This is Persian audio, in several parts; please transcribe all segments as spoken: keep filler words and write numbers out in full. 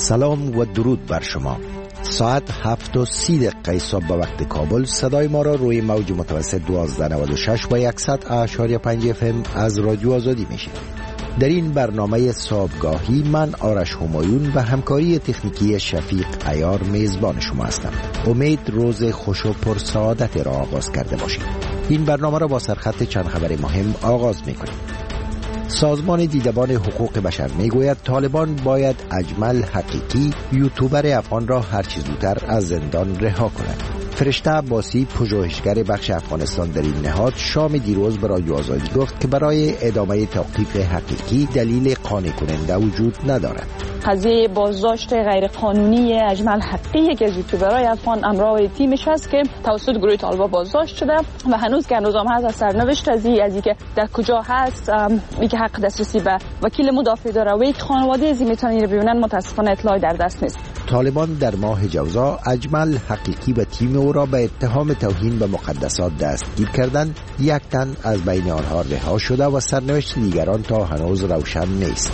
سلام و درود بر شما. ساعت هفت و سی دقیقه صبح به وقت کابل صدای ما را روی موج متوسط دوازده نود و شش و صد اشاری پنج اف ام از رادیو آزادی میشید. در این برنامه صبحگاهی من آرش همایون و همکاری تکنیکی شفیق عیار میزبان شما هستم. امید روز خوش و پر سعادت را آغاز کرده باشید. این برنامه را با سرخط چند خبر مهم آغاز میکنیم. سازمان دیدبان حقوق بشر میگوید طالبان باید اجمل حقیقی یوتیوبر افغان را هر چه زودتر از زندان رها کند. فرشته عباسی پژوهشگر بخش افغانستان در این نهاد شام دیروز به رادیو آزادی گفت که برای ادامه توقیف حقیقی دلیل قانع کننده وجود ندارد. قضیه بازداشت غیرقانونی اجمل حقیقی که از یوتیوبرای افغان امرای تیمش هست که توسط گروه طالبان بازداشت شده و هنوز که هنوز هم هست از سرنوشت از این که در کجا هست، ای که حق دسترسی به وکیل مدافع داره و یک خانواده از این میتونن ببینن، متاسفانه اطلاعی در دست نیست. طالبان در ماه جوزا اجمل حقیقی و تیم او را به اتهام توهین به مقدسات دستگیر کردند. یک تن از بین آنها رها شده و سرنوشت دیگران تا هنوز روشن نیست.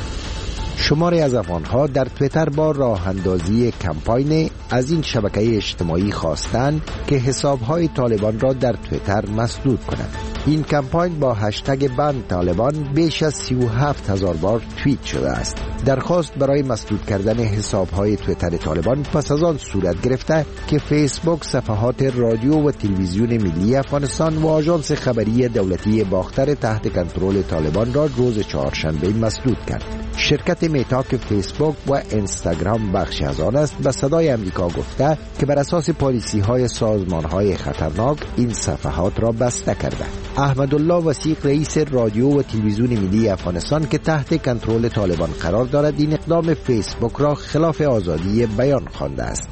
شماری از افغانها در تویتر با راه اندازی کمپاین از این شبکه اجتماعی خواستند که حسابهای طالبان را در تویتر مسدود کنند. این کمپاین با هشتگ بند طالبان بیش از سی و هفت هزار بار توییت شده است. درخواست برای مسدود کردن حسابهای تویتر طالبان پس از آن صورت گرفته که فیسبوک صفحات رادیو و تلویزیون ملی افغانستان و آژانس خبری دولتی باختر تحت کنترل طالبان را روز چهارشنبه مسدود کرد. شرکت میتا که فیسبوک و اینستاگرام بخشی از آن است به صدای امریکا گفته که بر اساس پالیسی های سازمان های خطرناک این صفحات را بسته کرده. احمدالله وثیق رئیس رادیو و تلویزیون ملی افغانستان که تحت کنترل طالبان قرار دارد این اقدام فیسبوک را خلاف آزادی بیان خوانده است.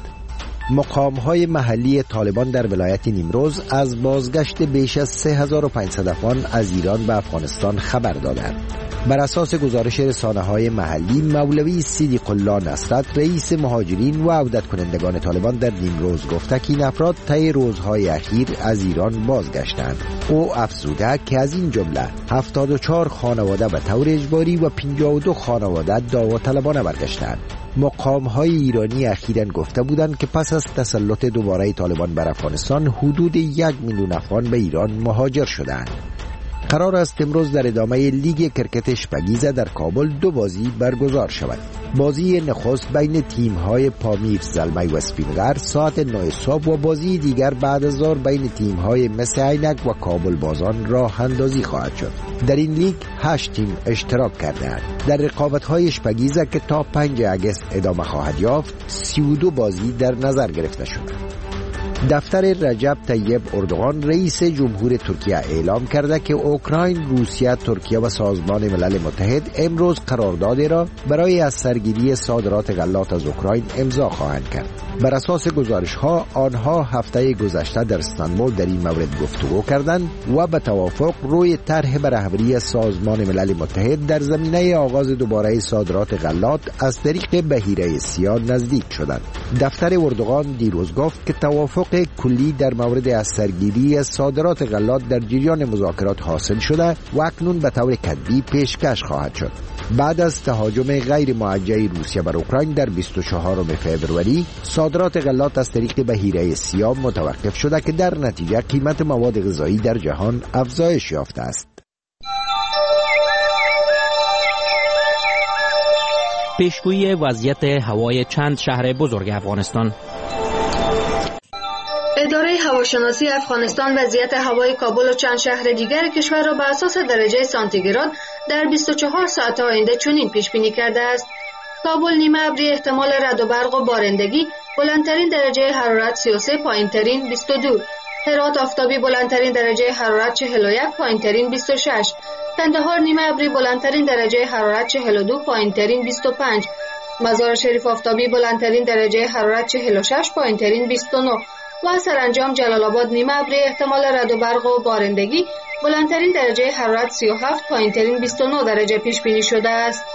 مقام‌های محلی طالبان در ولایت نیمروز از بازگشت بیش از سه هزار و پانصد افغان از ایران به افغانستان خبر دادند. بر اساس گزارش رسانه‌های محلی، مولوی صدیق الله نصرت رئیس مهاجرین و عودت کنندگان طالبان در نیمروز گفته که این افراد طی روزهای اخیر از ایران بازگشتند. او افزوده که از این جمله هفتاد و چهار خانواده به طور اجباری و پنجاه و دو خانواده دعوطلبانه برگشتند. مقام‌های ایرانی اخیراً گفته بودند که پس از تسلط دوباره طالبان بر افغانستان حدود یک میلیون افغان به ایران مهاجر شدند. قرار است امروز در ادامه لیگ کرکت اشپگیزه در کابل دو بازی برگزار شود. بازی نخست بین تیم‌های پامیر زلمی و اسپینگر ساعت نه صبح و بازی دیگر بعد از ظهر بین تیم‌های مس عینک و کابل بازان راه اندازی خواهد شد. در این لیگ هشت تیم اشتراک کرده‌اند. در رقابت‌های اشپگیزه که تا پنجم آگوست ادامه خواهد یافت، سی و دو بازی در نظر گرفته شده. دفتر رجب طیب اردوغان رئیس جمهور ترکیه اعلام کرده که اوکراین، روسیه، ترکیه و سازمان ملل متحد امروز قراردادی را برای از سرگیری صادرات غلات از اوکراین امضا خواهند کرد. بر اساس گزارش‌ها آنها هفته گذشته در استانبول در این مورد گفتگو کردند و به توافق روی طرح به رهبری سازمان ملل متحد در زمینه آغاز دوباره صادرات غلات از طریق بحیره سیاه نزدیک شدند. دفتر اردوغان دیروز گفت که توافق کلی در مورد از سرگیری صادرات غلات در جریان مذاکرات حاصل شده و اکنون به طور کتبی پیشکش خواهد شد. بعد از تهاجم غیر موجه روسیه بر اوکراین در بیست و چهارم فوریه صادرات غلات از طریق بحیره سیاه متوقف شده که در نتیجه قیمت مواد غذایی در جهان افزایش یافته است. پیشگویی وضعیت هوای چند شهر بزرگ افغانستان. اداره هواشناسی افغانستان وضعیت هوای کابل و چند شهر دیگر کشور را بر اساس درجه سانتیگراد در بیست و چهار ساعت آینده چنین پیش بینی کرده است: کابل نیمه ابری، احتمال رعد و برق و بارندگی، بلندترین درجه حرارت سی و سه، پایینترین بیست و دو. هرات آفتابی، بلندترین درجه حرارت چهل و یک، پایینترین بیست و شش. کندهار نیمه ابری، بلندترین درجه حرارت چهل و دو، پایینترین بیست و پنج. مزار شریف آفتابی، بلندترین درجه حرارت چهل و شش، پایینترین بیست و نه. و سرانجام جلال آباد نیمه ابری، احتمال رعد و برق و بارندگی، بلندترین درجه حرارت سی و هفت، پایینترین بیست و نه درجه پیش بینی شده است.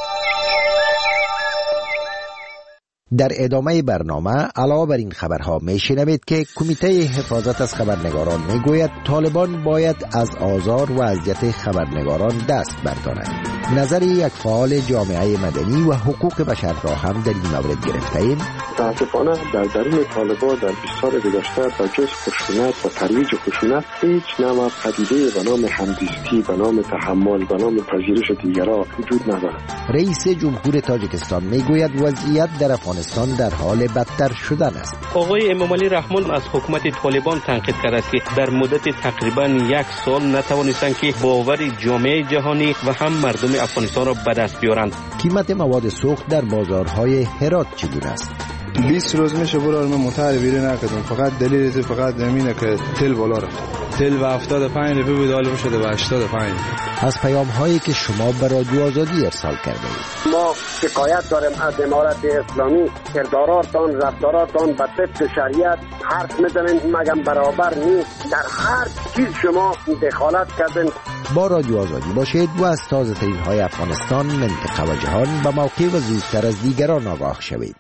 در ادامه برنامه علاوه بر این خبرها میشنوید که کمیته حفاظت از خبرنگاران میگوید طالبان باید از آزار و اذیت خبرنگاران دست بردارند. نظر یک فعال جامعه مدنی و حقوق بشر را هم در این مورد گرفته‌ایم. متاسفانه در درون طالبان در بیست سال گذشته با جز خشونت و ترویج خشونت هیچ نوع پدیده به نام همدیستی، به نام تحمل، به نام پذیرش دیگران وجود ندارد. رئیس جمهور تاجیکستان میگوید وضعیت در افغانستان در حال بدتر شدن است. آقای امام علی رحمان از حکومت طالبان تنقید کرده است که در مدت تقریبا یک سال نتوانستند که باور جامعه جهانی و هم مردم افغانستان را به دست بیارند. قیمت مواد سوخت در بازارهای هرات چگونه است؟ بیست روز میشه برای من متعرف بیرون نکردم، فقط دلیل فقط امینه که تل بالا رفت. تل به هفتاد و پنج روپیه بود، حالا شده به هشتاد و پنج. از پیام هایی که شما به رادیو آزادی ارسال کرده اید ما شکایت داریم از امارت اسلامی، کرداراتان رفتاراتان به طبق شریعت حرف میزنین مگم برابر نیست، در هر چیز شما دخالت کردین. با رادیو آزادی باشید و از تازه ترین های افغانستان، منطقه و جهان به موقع و زودتر از دیگران آگاه شوید.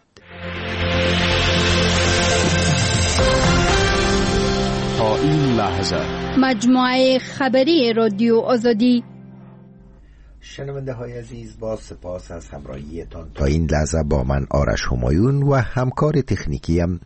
تا این لحظه مجموعه خبری رادیو آزادی. شنونده های عزیز، با سپاس از همراهیتان تا این لحظه با من آرش همایون و همکار تکنیکیم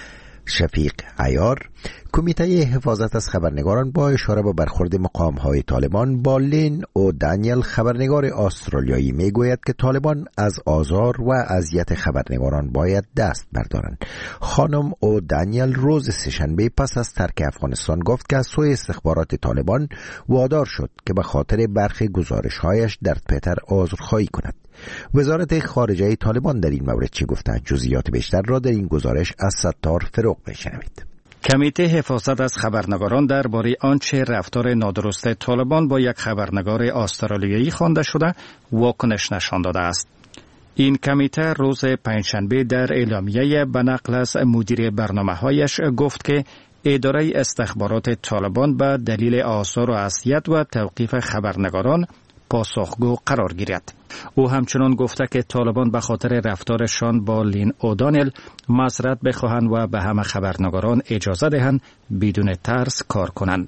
شفیق عیار. کمیته حفاظت از خبرنگاران با اشاره به برخورد مقام‌های طالبان با لین او دانیل، خبرنگار استرالیایی، میگوید که طالبان از آزار و اذیت خبرنگاران باید دست بردارند. خانم او دانیل روز سه‌شنبه پس از ترک افغانستان گفت که از سوی استخبارات طالبان وادار شد که به خاطر برخی گزارش‌هایش در توییتر عذرخواهی کند. وزارت خارجه طالبان در این مورد چه گفته؟ جزئیات بیشتر را در این گزارش از ستار فروغ بشنوید. کمیته حفاظت از خبرنگاران درباره آنچه رفتار نادرست طالبان با یک خبرنگار استرالیایی خوانده شده واکنش نشان داده است. این کمیته روز پنجشنبه در اعلامیه به نقل از مدیر برنامه‌هایش گفت که اداره استخبارات طالبان به دلیل آثار و اذیت و توقیف خبرنگاران پاسخگو قرار گیرد. او همچنان گفته که طالبان به خاطر رفتارشان با لین اودانل معذرت بخواهند و به همه خبرنگاران اجازه دهند بدون ترس کار کنند.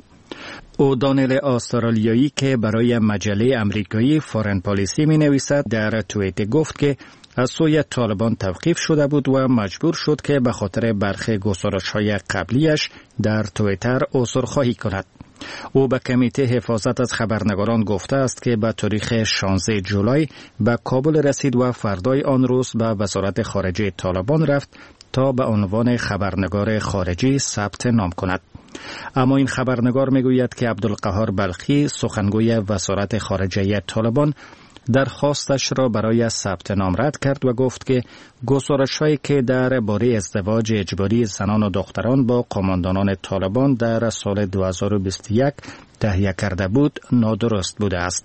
اودانل استرالیایی که برای مجله امریکایی فارن پالیسی می نویسد در توییت گفت که از سوی طالبان توقیف شده بود و مجبور شد که به خاطر برخی گزارش‌های قبلیش در توییتر عذرخواهی کند. او به کمیته حفاظت از خبرنگاران گفته است که به تاریخ شانزده جولای به کابل رسید و فردای آن روز به وزارت خارجه طالبان رفت تا به عنوان خبرنگار خارجی ثبت نام کند. اما این خبرنگار میگوید که عبدالقهار بلخی، سخنگوی وزارت خارجه طالبان، درخواستش را برای ثبت نام رد کرد و گفت که گزارش‌هایی که در باره ازدواج اجباری زنان و دختران با قماندانان طالبان در سال دو هزار و بیست و یک تهیه کرده بود نادرست بوده است.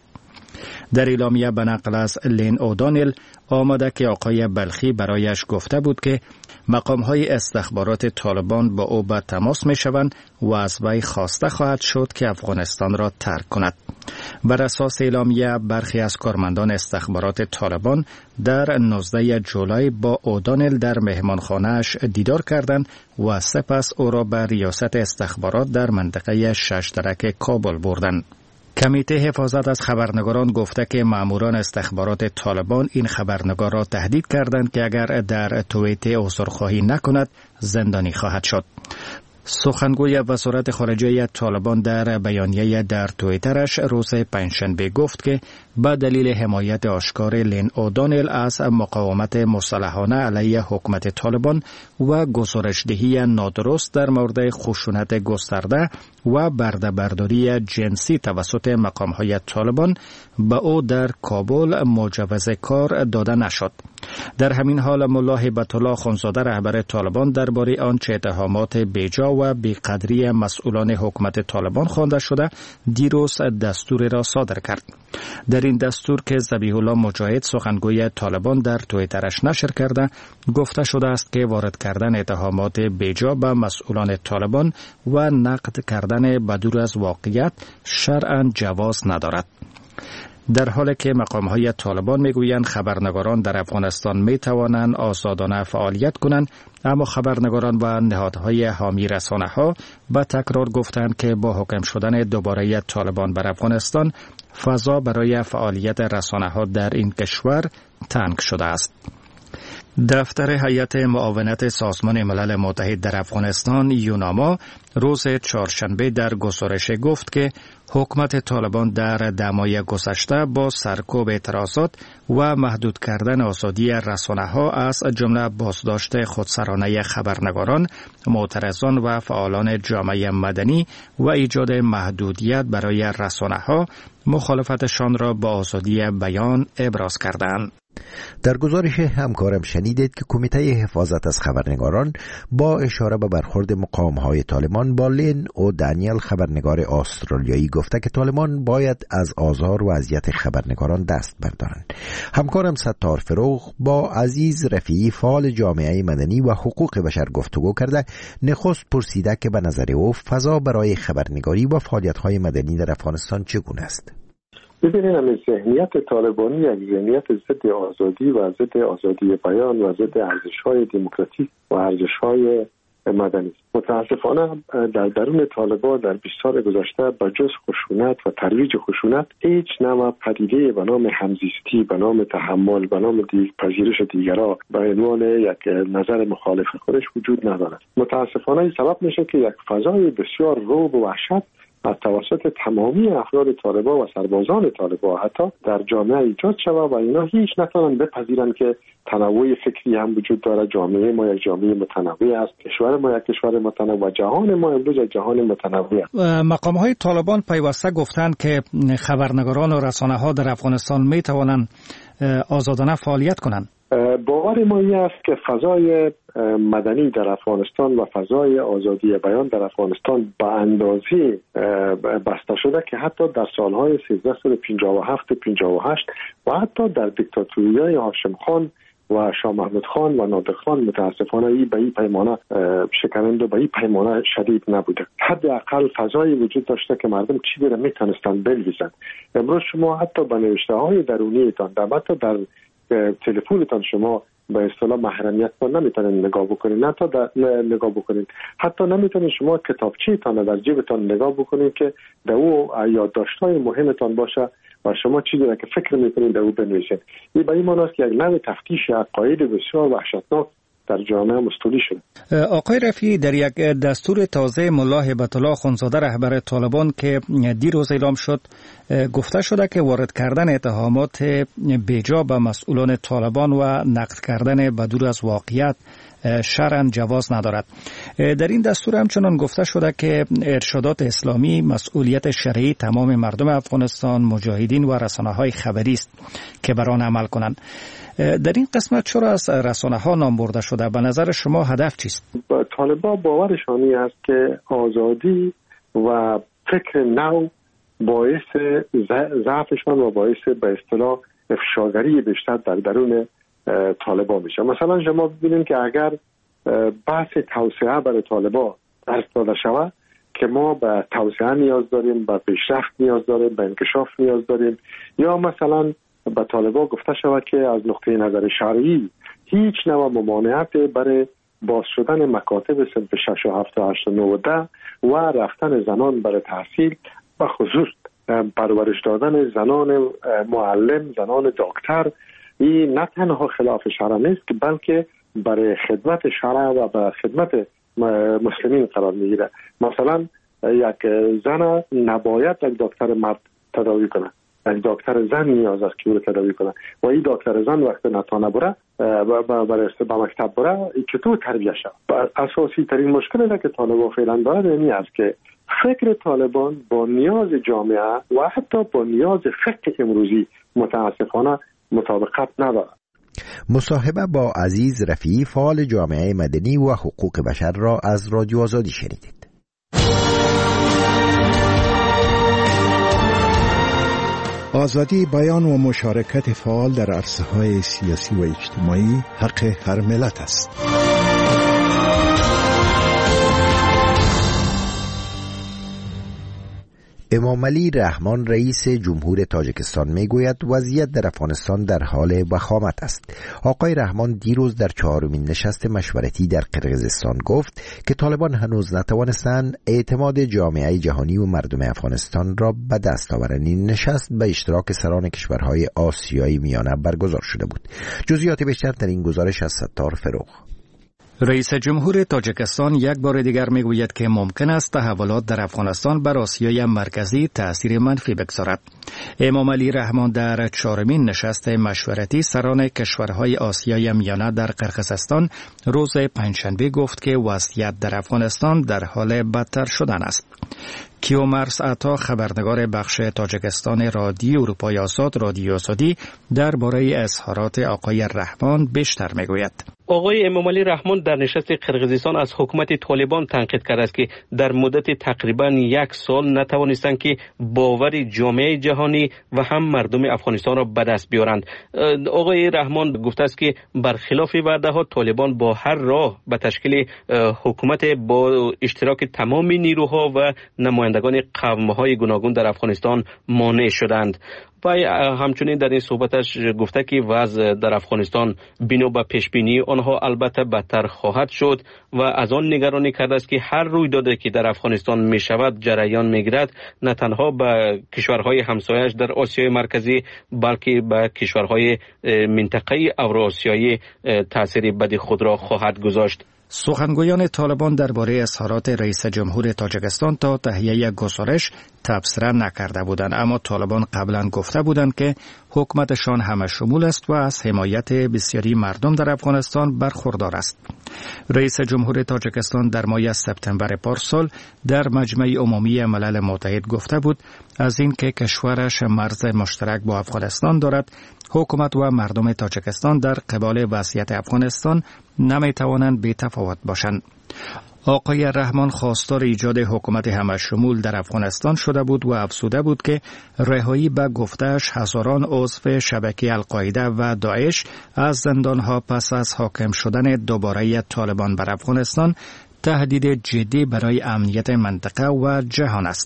در اعلامیه به نقل از لین اودانل آمده که آقای بلخی برایش گفته بود که مقام‌های استخبارات طالبان با او به تماس می‌شوند و از وی خواسته خواهد شد که افغانستان را ترک کند. بر اساس اعلامیه برخی از کارمندان استخبارات طالبان در نوزده جولای با اودانل در مهمانخانه‌اش دیدار کردند و سپس او را به ریاست استخبارات در منطقه ششدرک کابل بردند. کمیته حفاظت از خبرنگاران گفته که ماموران استخبارات طالبان این خبرنگار را تهدید کردند که اگر در توییت عذرخواهی نکند زندانی خواهد شد. سخنگوی وزارت خارجه طالبان در بیانیه در توییترش روز پنجشنبه گفت که به دلیل حمایت آشکار لین اودانل از مقاومت مسلحانه علیه حکومت طالبان و گزارش‌دهی نادرست در مورد خشونت گسترده و برده‌برداری جنسی توسط مقام‌های طالبان به او در کابل مجوز کار داده نشد. در همین حال ملا هیبت الله خانزاده رهبر طالبان درباره آنچه اتهامات بیجا و بیقدری مسئولان حکومت طالبان خوانده شده دیروز دستور را صادر کرد. در این دستور که ذبیح الله مجاهد سخنگوی طالبان در توییترش نشر کرده گفته شده است که وارد کردن اتهامات بیجا به مسئولان طالبان و نقد کردن بدور از واقعیت شرعاً جواز ندارد. در حالی که مقام‌های طالبان میگویند خبرنگاران در افغانستان میتوانند آزادانه فعالیت کنند، اما خبرنگاران و نهادهای حامی رسانه‌ها به تکرار گفتند که با حاکم شدن دوباره طالبان بر افغانستان فضا برای فعالیت رسانه‌ها در این کشور تنگ شده است. دفتر هیئت معاونت سازمان ملل متحد در افغانستان یوناما روز چهارشنبه در گزارش گفت که حکومت طالبان در دمای گذشته با سرکوب اعتراضات و محدود کردن آزادی رسانه‌ها از جمله بازداشت خودسرانه خبرنگاران، معترضان و فعالان جامعه مدنی و ایجاد محدودیت برای رسانه‌ها مخالفتشان را با آزادی بیان ابراز کردند. در گزارش همکارم شنیدید که کمیته حفاظت از خبرنگاران با اشاره به برخورد مقام‌های طالبان با لین او دانیل خبرنگار استرالیایی گفته که طالبان باید از آزار و اذیت خبرنگاران دست بردارند. همکارم ستار فروغ با عزیز رفیعی فعال جامعه مدنی و حقوق بشر گفتگو کرده. نخست پرسیده که به نظر او فضا برای خبرنگاری و فعالیت‌های مدنی در افغانستان چگونه است؟ ببینید همین ذهنیت طالبانی یک ذهنیت ضد آزادی و ضد آزادی بیان و ضد ارزش‌های دموکراتیک و ارزش‌های مدنی. متاسفانه در درون طالبان در بیست سال گذشته با جز خشونت و ترویج خشونت هیچ نوع پدیده به نام همزیستی، به نام تحمل، به نام پذیرش دیگران به عنوان یک نظر مخالف خودش وجود ندارد. متاسفانه این سبب میشه که یک فضای بسیار رعب و وحشت از توسط تمامی افراد طالبان و سربازان طالبان حتی در جامعه ایجاد شود و اینا هیچ نتوانند بپذیرند که تنوع فکری هم وجود داره. جامعه ما یک جامعه متنوع است، کشور ما یک کشور متنوع، جهان ما امروز یک جهان متنوع است. مقام‌های طالبان پیوسته گفتند که خبرنگاران و رسانه‌ها در افغانستان می توانند آزادانه فعالیت کنند. باور ما این است که فضای مدنی در افغانستان و فضای آزادی بیان در افغانستان به اندازه بسته شده که حتی در سالهای سیزده پنجاه و هفت پنجاه و هشت و حتی در دیکتاتوری‌های هاشم خان و شاه محمود خان و نادر خان متاسفانه این به این پیمانه شکننده به این پیمانه شدید نبوده. حداقل فضایی وجود داشته که مردم چیزی را میتونستند بنویسند. امروز شما حتی به نوشته‌های درونیتان حتی در تلفنتان شما به اصطلاح محرمیت رو نمیتونید نگاه بکنید، نه تا نگاه بکنید، حتی نمیتونید شما کتابچه‌تان در جیبتان نگاه بکنید که در او یادداشت‌های مهمتان باشه و شما چیزی را که فکر میکنید در او بنویسید. این به این معنی است که یک نوع تفتیش عقاید بسیار وحشتناک در جامعه مستولی شده. آقای رفیعی، در یک دستور تازه ملا هیبت الله اخوندزاده رهبر طالبان که دیروز اعلام شد گفته شده که وارد کردن اتهامات بیجا به مسئولان طالبان و نقد کردن بدور از واقعیت شرعاً جواز ندارد. در این دستور همچنان گفته شده که ارشادات اسلامی مسئولیت شرعی تمام مردم افغانستان، مجاهدین و رسانه‌های خبری است که بر آن عمل کنند. در این قسمت چرا از رسانه‌ها نام برده شده؟ به نظر شما هدف چیست؟ طالبان باورشانی است که آزادی و فکر نو باعث ضعفشان و باعث به اصطلاح افشاگری بیشتر در درون طالبان میشه. مثلا شما ببینید که اگر بحث توسعه برای طالبان درس داده شود که ما به توسعه نیاز داریم، به پیشرفت نیاز داریم، به انکشاف نیاز داریم، یا مثلا به طالبان گفته شود که از نقطه نظر شرعی هیچ نوع ممانعت برای باز شدن مکاتب صنف شش و هفت و هشت و نه و ده و رفتن زنان برای تحصیل و خصوص پرورش دادن زنان معلم، زنان دکتر، این نه تنها خلاف شرع نیست که بلکه برای خدمت شرع و برای خدمت مسلمین قرار میگیره. مثلا یک زن نباید یک دکتر مرد تداوی کنه، یک دکتر زن نیاز است که او رو تداوی کنه و این دکتر زن وقت نتانه بره برای به مکتب بره چطور تربیه شد. اساسی ترین مشکلی که طالبان فعلا دارد این است که فکر طالبان با نیاز جامعه و حتی با نیاز فقه امروزی متاسفانه مطابقت ندارد. مصاحبه با عزیز رفیعی فعال جامعه مدنی و حقوق بشر را از رادیو آزادی شنیدید. آزادی بیان و مشارکت فعال در عرصه‌های سیاسی و اجتماعی حق هر ملت است. امامعلی رحمان رئیس جمهور تاجیکستان میگوید وضعیت در افغانستان در حال وخامت است. آقای رحمان دیروز در چهارمین نشست مشورتی در قرقیزستان گفت که طالبان هنوز نتوانستند اعتماد جامعه جهانی و مردم افغانستان را به دست آورند. این نشست به اشتراک سران کشورهای آسیایی میانه برگزار شده بود. جزئیات بیشتر در این گزارش از ستار فروغ. رئیس جمهور تاجیکستان یک بار دیگر میگوید که ممکن است تحولات در افغانستان بر آسیای مرکزی تأثیر منفی بگذارد. امامعلی رحمان در چهارمین نشست مشورتی سران کشورهای آسیای میانه در قرقیزستان روز پنجشنبه گفت که وضعیت در افغانستان در حال بدتر شدن است. کیومرس عطا خبرنگار بخش تاجیکستان رادیو اروپای آزاد رادیو آزادی درباره اظهارات آقای رحمان بیشتر میگوید. آقای امامعلی رحمان در نشست قرقیزستان از حکومت طالبان تنقید کرده است که در مدت تقریبا یک سال نتوانستند که باور جامعه جهانی و هم مردم افغانستان را به دست بیارند. آقای رحمان گفته است که برخلاف وعده ها طالبان با هر راه به تشکیل حکومت با اشتراک تمام نیروها و نمایندگان قوم‌های گوناگون در افغانستان مانع شدند. و همچنین در این صحبتش گفته که وضع در افغانستان بنا به پیشبینی آنها البته بدتر خواهد شد و از آن نگرانی کرده است که هر رویدادی که در افغانستان می شود جریان می گیرد نه تنها به کشورهای همسایش در آسیای مرکزی بلکه به کشورهای منطقه اوراسیایی تأثیر بدی خود را خواهد گذاشت. سخنگویان طالبان درباره اظهارات رئیس جمهور تاجیکستان تا تهیه یک گزارش تبصره نکرده بودند، اما طالبان قبلا گفته بودند که حکومتشان همه شمول است و از حمایت بسیاری مردم در افغانستان برخوردار است. رئیس جمهور تاجیکستان در ماه سپتامبر پارسال در مجمع عمومی ملل متحد گفته بود از اینکه کشورش مرز مشترک با افغانستان دارد، حکومت و مردم تاجیکستان در قبال وضعیت افغانستان نمی توانند بی تفاوت باشند. آقای رحمان خواستار ایجاد حکومت همه‌شمول در افغانستان شده بود و افزوده بود که رهایی به گفته‌اش هزاران عضو شبکه القاعده و داعش از زندانها پس از حاکم شدن دوباره طالبان بر افغانستان تهدید جدی برای امنیت منطقه و جهان است.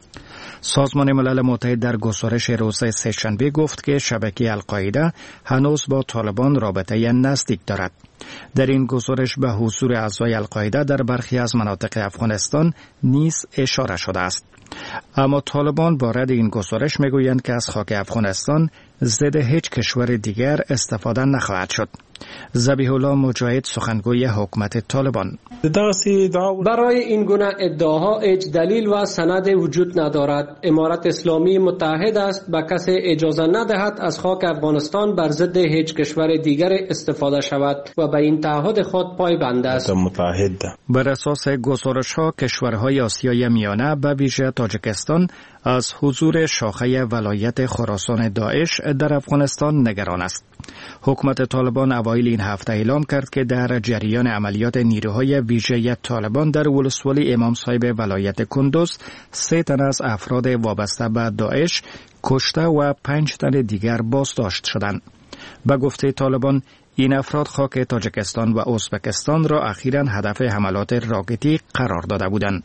سازمان ملل متحد در گزارش روز سه‌شنبه گفت که شبکه القاعده هنوز با طالبان رابطه نزدیک دارد. در این گزارش به حضور اعضای القاعده در برخی از مناطق افغانستان نیز اشاره شده است. اما طالبان وارد این گزارش میگویند که از خاک افغانستان ضد هیچ کشور دیگر استفاده نخواهد شد. ذبیح الله مجاهد سخنگوی حکومت طالبان: برای این گونه ادعاها هیچ دلیل و سند وجود ندارد. امارت اسلامی متحد است به کسی اجازه ندهد از خاک افغانستان بر ضد هیچ کشور دیگر استفاده شود و به این تعهد خود پایبند است. بر اساس گزارش ها کشورهای آسیای میانه به ویژه تاجیکستان از حضور شاخه ولایت خراسان داعش در افغانستان نگران است. حکومت طالبان اوایل این هفته اعلام کرد که در جریان عملیات نیروهای ویژه طالبان در ولسوالی امام صاحب ولایت کندوز سه تن از افراد وابسته به داعش کشته و پنج تن دیگر بازداشت شدند. به گفته طالبان این افراد خاک تاجیکستان و ازبکستان را اخیراً هدف حملات راکتی قرار داده بودند.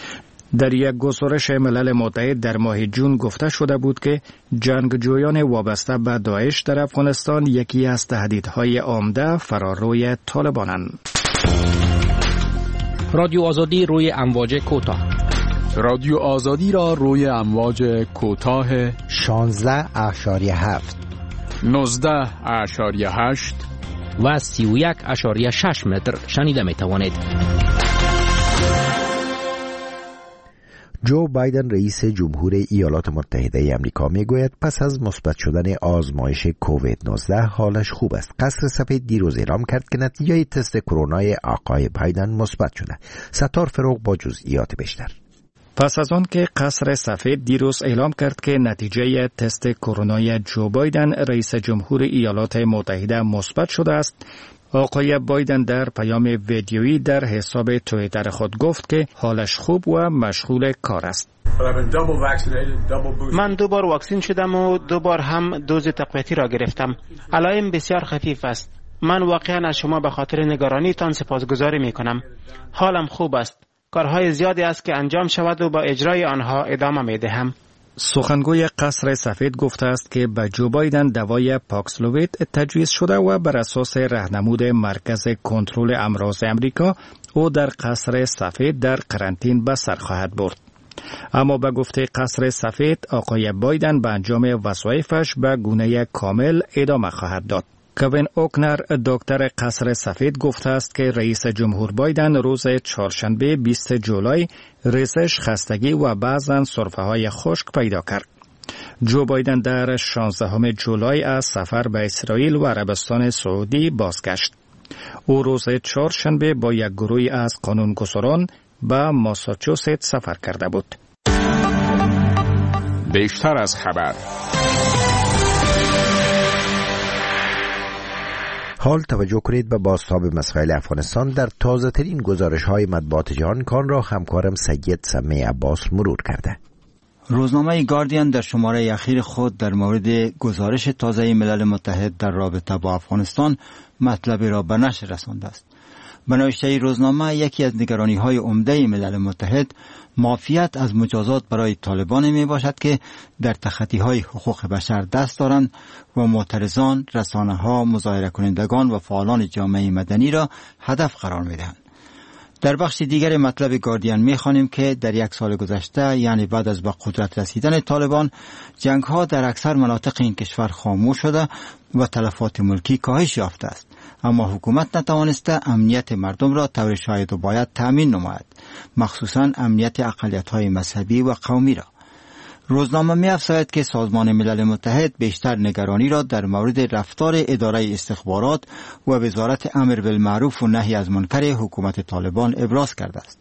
در یک گزارش ملل متحد در ماه جون گفته شده بود که جنگجویان وابسته به داعش در افغانستان یکی از تهدیدهای عمده فراروی طالبانند. رادیو آزادی روی امواج کوتاه. رادیو آزادی را روی امواج کوتاه شانزده اشاریه هفت، نوزده اشاریه هشت و سی و یک اشاریه شش متر شنیده می توانید. جو بایدن رئیس جمهور ایالات متحده آمریکا میگوید پس از مثبت شدن آزمایش کووید نوزده حالش خوب است. قصر سفید دیروز اعلام کرد که نتیجه تست کرونای آقای بایدن مثبت شده. ستار فروغ با جزئیات بیشتر. پس از آن که قصر سفید دیروز اعلام کرد که نتیجه تست کرونای جو بایدن رئیس جمهور ایالات متحده مثبت شده است، آقای بایدن در پیام ویدیویی در حساب توییتر خود گفت که حالش خوب و مشغول کار است. من دو بار واکسین شدم و دو بار هم دوز تقویتی را گرفتم. علائم بسیار خفیف است. من واقعا از شما به خاطر نگرانیتان سپاسگزاری می کنم. حالم خوب است. کارهای زیادی است که انجام شود و با اجرای آنها ادامه می دهم. سخنگوی قصر سفید گفته است که به جو بایدن دوای پاکسلووید تجویز شده و بر اساس راهنمود مرکز کنترل امراض امریکا او در قصر سفید در قرنطین به سر خواهد برد. اما به گفته قصر سفید آقای بایدن به انجام وظایفش به گونه کامل ادامه خواهد داد. کوین اوکنر دکتر قصر سفید گفته است که رئیس جمهور بایدن روز چهارشنبه بیست جولای ریزش، خستگی و بعضاً سرفه های خشک پیدا کرد. جو بایدن در شانزدهم جولای از سفر به اسرائیل و عربستان سعودی بازگشت. او روز چهارشنبه با یک گروه از قانونگذاران به ماساچوست سفر کرده بود. بیشتر از خبر. حال توجه کنید به بازتاب مسائل افغانستان در تازه ترین گزارش های مطبوعات جهان کان را همکارم سید سمی عباس مرور کرده. روزنامه گاردین در شماره اخیر خود در مورد گزارش تازه ملل متحد در رابطه با افغانستان مطلبی را به نشر رسانده است. به نوشته روزنامه یکی از نگرانی‌های عمده ملل متحد معافیت از مجازات برای طالبان می باشد که در تخطی‌های حقوق بشر دست دارند و معترضان، رسانه‌ها، مظاهره کنندگان و فعالان جامعه مدنی را هدف قرار می‌دهند. در بخش دیگر مطلب گاردین می‌خوانیم که در یک سال گذشته، یعنی بعد از به قدرت رسیدن طالبان، جنگ‌ها در اکثر مناطق این کشور خاموش شده و تلفات ملکی کاهش یافته است. اما حکومت نتوانسته امنیت مردم را طور شاید و باید تأمین نماید، مخصوصاً امنیت اقلیت‌های مذهبی و قومی را. روزنامه می‌افزاید که سازمان ملل متحد بیشتر نگرانی را در مورد رفتار اداره استخبارات و وزارت امر بالمعروف و نهی از منکر حکومت طالبان ابراز کرده است.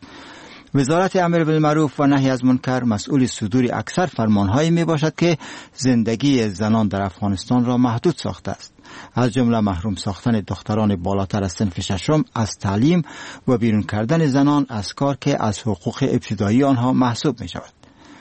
وزارت امر بالمعروف و نهی از منکر مسئول صدور اکثر فرمان‌هایی میباشد که زندگی زنان در افغانستان را محدود ساخته است، از جمله محروم ساختن دختران بالاتر از صنف ششم از تعلیم و بیرون کردن زنان از کار که از حقوق ابتدایی آنها محسوب می شود.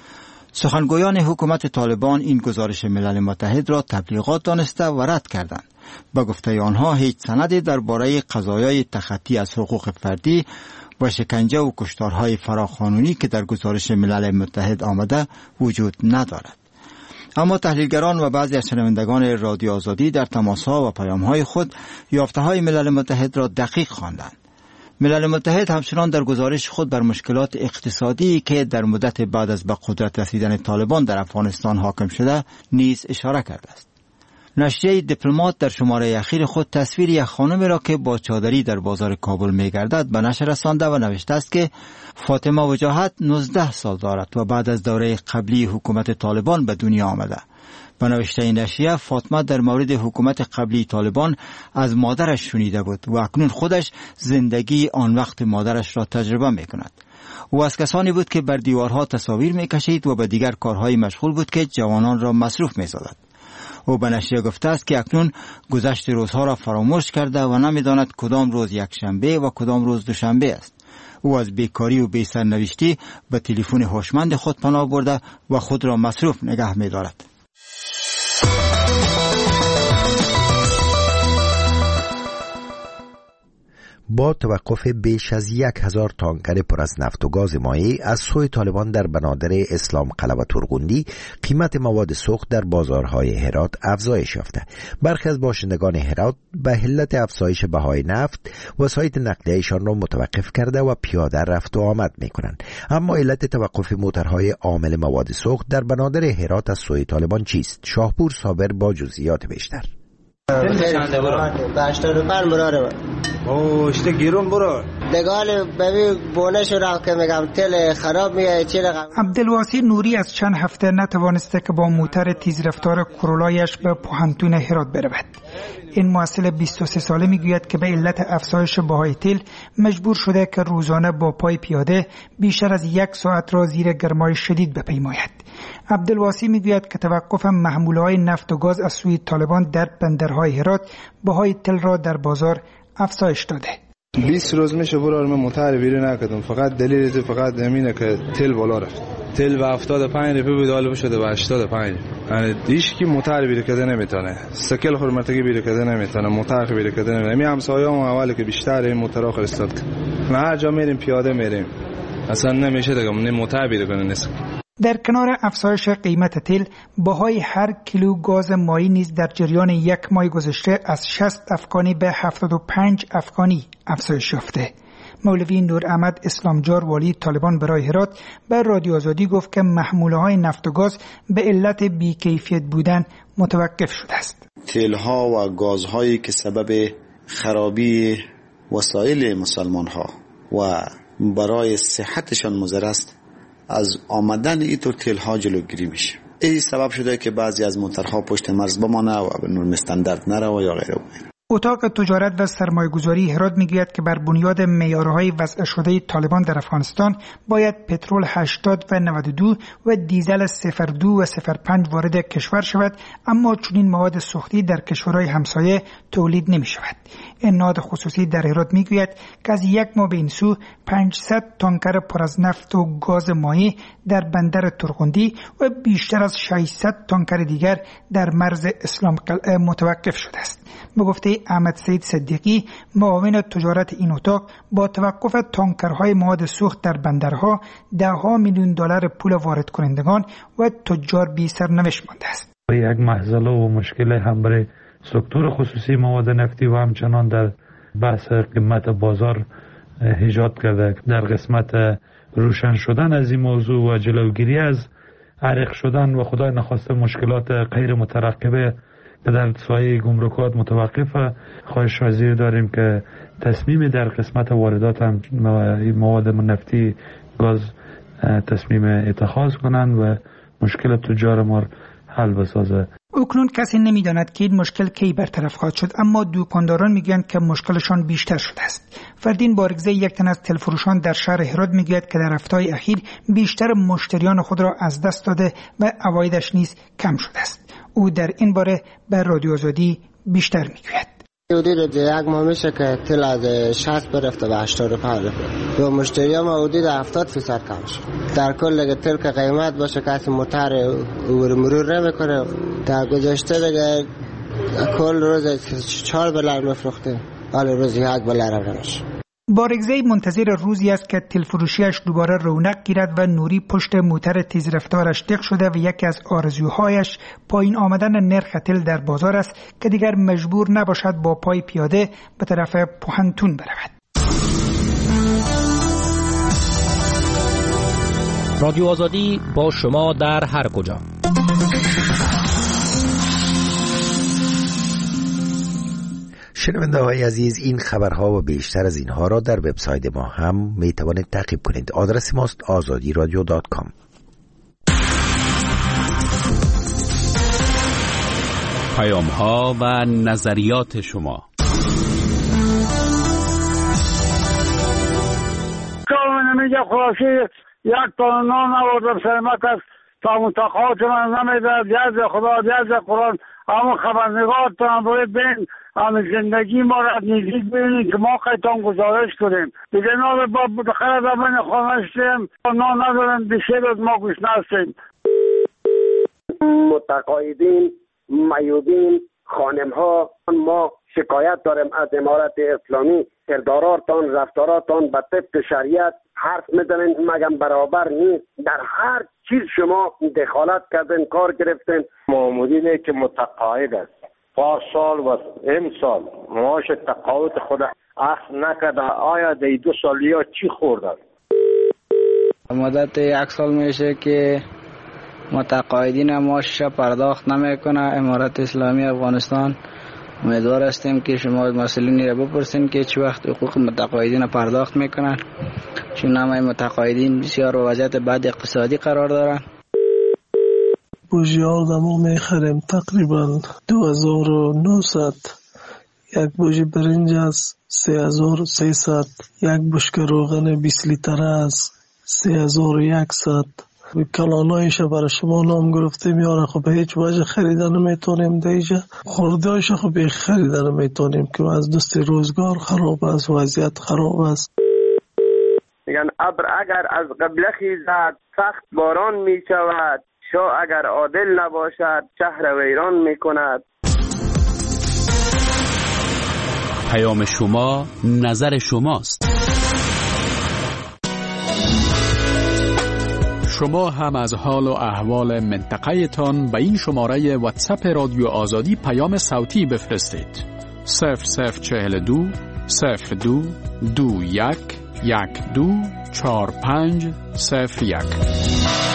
سخنگویان حکومت طالبان این گزارش ملل متحد را تبلیغات دانسته و رد کردند. با گفته آنها هیچ سندی درباره قضایای تخطی از حقوق فردی و شکنجه و کشتارهای فراقانونی که در گزارش ملل متحد آمده وجود ندارد. اما تحلیلگران و بعضی از شنوندگان رادیو آزادی در تماس‌ها و پیام‌های خود یافته‌های ملل متحد را دقیق خواندند. ملل متحد همچنان در گزارش خود بر مشکلات اقتصادی که در مدت بعد از به قدرت رسیدن طالبان در افغانستان حاکم شده نیز اشاره کرده است. نشریه دیپلمات در شماره اخیر خود تصویر یک خانم را که با چادری در بازار کابل می‌گردد به نشر رسانده و نوشته است که فاطمه وجاهت نوزده سال دارد و بعد از دوره قبلی حکومت طالبان به دنیا آمده. به نوشته این نشریه فاطمه در مورد حکومت قبلی طالبان از مادرش شنیده بود و اکنون خودش زندگی آن وقت مادرش را تجربه می‌کند. او از کسانی بود که بر دیوارها تصاویر می‌کشید و به دیگر کارهای مشغول بود که جوانان را مصروف می‌سازد. او به نشریه گفته است که اکنون گذشت روزها را فراموش کرده و نمی‌داند کدام روز یک شنبه و کدام روز دوشنبه است. او از بیکاری و بی‌سرنوشتی به تلفن هوشمند خود پناه برده و خود را مصروف نگه می‌دارد. با توقف بیش از یک هزار تانکر پر از نفت و گاز مایع از سوی طالبان در بنادر اسلام قلعه و ترغوندی، قیمت مواد سوخت در بازارهای هرات افزایش یافته. برخی از باشندگان هرات به علت افزایش بهای نفت وسایط نقلیه‌شان را متوقف کرده و پیاده رفت و آمد می‌کنند. اما علت توقف موترهای عامل مواد سوخت در بنادر هرات از سوی طالبان چیست؟ شاهپور صابر با جزئیات بیشتر. چنده برو؟ هشتاد و پنج براره او اشته گیرون برو دگال ببی بونه شو که میگم تل خراب میه چی رقم. عبدالواسی نوری از چند هفته نتوانسته که با موتر تیز رفتار کرولایش به پوهنتون هرات برود. این محصل بیست و سه ساله میگوید که به علت افزایش بهای تل مجبور شده که روزانه با پای پیاده بیشتر از یک ساعت را زیر گرمای شدید بپیماید. عبدالواسی میگوید که توقف محموله‌های نفت و گاز از سوی طالبان در بندرهای هرات بهای تل را در بازار افزایش داده. بیست روز میشه برای من موتر بیرون نکردم، فقط دلیل فقط همینه که تل بالا رفت. تل به هفتاد و پنج روپیه بود، حالا شده به هشتاد و پنج. یعنی هیچ کی موتر بیرون کرده نمیتونه، سکل خورمتگی بیرون کرده نمیتونه، موتر بیرون کرده نمیتونه. می همسایه‌ام اولی که بیشتر این موترها خرستاد. ما هر جا میریم پیاده میریم. اصلا نمیشه دیگه من متعبیر کنه نیست. در کنار افزایش قیمت تیل، بهای هر کیلو گاز مایی نیز در جریان یک ماه گذشته از شصت افغانی به هفتاد و پنج افغانی افزایش یافته. مولوی نور احمد اسلامجار والی طالبان برای هرات به رادیو آزادی گفت که محموله‌های نفت و گاز به علت بی‌کیفیت بودن متوقف شده است. تیل‌ها و گازهایی که سبب خرابی وسایل مسلمان‌ها و برای صحتشان مضر است، از آمدن اینطور تیل‌ها جلوگیری میشه. این سبب شده که بعضی از موترها پشت مرز بمانه و به نرم استاندارد نره و یا غیره و غیره. اتاق تجارت و سرمایه‌گذاری هرات میگوید که بر بنیاد معیارهای وضع شده طالبان در افغانستان باید پترول هشتاد و نود و دو و دیزل صفر دو و صفر پنج وارد کشور شود، اما چنین مواد سوختی در کشورهای همسایه تولید نمی شود. این نهاد خصوصی در هرات میگوید که از یک ماه به این سو پانصد تانکر پر از نفت و گاز مایع در بندر ترغندی و بیشتر از ششصد تانکر دیگر در مرز اسلام قلعه متوقف شده است. به گفته احمد سید صدیقی، معاون تجارت این اتاق، با توقف تانکرهای مواد سوخت در بندرها ده ها میلیون دلار پول وارد کنندگان و تجار بی سرنوشت مانده است. یک مهزله و مشکل هم برای سکتور خصوصی مواد نفتی و همچنان در بحث قیمت بازار ایجاد کرده. در قسمت روشن شدن از این موضوع و جلوگیری از عرق شدن و خدای نخواسته مشکلات غیر مترقبه که در سایه گمرکات متوقف، خواهش وزیر داریم که تصمیم در قسمت واردات هم مواد نفتی گاز تصمیم اتخاذ کنند و مشکل تجار ما حل بسازه. اکنون کسی نمیداند که این مشکل کی برطرف خواهد شد، اما دکانداران میگویند که مشکلشان بیشتر شده است. فردین بارگزه، یک تن از تلفروشان در شهر هرات، میگوید که در هفته‌های اخیر بیشتر مشتریان خود را از دست داده و عوایدش نیز کم شده است. او در این باره به رادیو آزادی بیشتر میگوید. حدود یک ماه میشه که تل از شصت برفته به هشتاد و پنج رفته و مشتری ما حدود هفتاد فیصد کم شد. در کل دیگه تل که قیمت باشه کسی موتر عبور مرور نمیکنه. در گذشته دیگه کل روز چهار بلر میفروختیم، حالا روز یک بلر هم نمیشه. بارگزی منتظر روزی است که تلفروشیش دوباره رونق گیرد و نوری پشت موتر تیزرفتارش تق شده و یکی از آرزوهایش پایین آمدن نرخ تل در بازار است که دیگر مجبور نباشد با پای پیاده به طرف پوهنتون برود. رادیو آزادی با شما در هر کجا. شنونده های عزیز، این خبرها و بیشتر از اینها را در وبسایت ما هم می توانید تعقیب کنید. آدرس ماست آزادی رادیو دات کام. پیام ها و نظریات شما. کامل نمیگه خلاصی یک تا نان آوردم سلامت است تا منتقات من نمیداد. یاد خدا، یاد قرآن، اما خبرنگار تا باید بین همه زندگی ما را نزدیک ببینید که ما قیتان گزارش کنیم. دیگه نان با بخیر در من خانه شدیم، نان ندارم، بیشتر از ما گوش نستیم. متقاعدین، میودین، خانم ها، ما شکایت داریم از امارت اسلامی. کرداراتان، رفتاراتان به طبق شریعت حرف میزنین، مگم برابر نیست. در هر چیز شما دخالت کردین، کار گرفتین. مامورینه که متقاعد است، پارسال و امسال معاش تقاعد خود اخذ نکرده. آیا در دو سالی ها چی خوردن؟ مدت یک سال میشه که متقاعدین معاشش پرداخت نمیکنه. امارت اسلامی افغانستان امیدوار هستیم که شما مسئولین را بپرسین که چه وقت حقوق متقاعدین پرداخت میکنن، چون همه متقاعدین بسیار وضعیت بد اقتصادی قرار دارن. بوجی ها دمو میخریم تقریبا دو هزار و نهصد. یک بوجی برنج است سه هزار و سیصد. یک بشکه روغن بیست لیتر است سه هزار و یکصد. کلانایش برای شما نام گرفتیم یاره، خب به هیچ وجه خریدن نمیتونیم دیجا. خوردهایش خب به خریدن نمیتونیم که از دست روزگار خراب است، وضعیت خراب است. میگن ابر اگر از قبله خیزد سخت باران میشود، شاه اگر عادل نباشد شهر ویران میکند. پیام شما نظر شماست. شما هم از حال و احوال منطقه تان به این شماره واتساپ رادیو آزادی پیام صوتی بفرستید. صفر صفر چهل دو صفر دو دو یک یک دو چهار پنج صفر یک.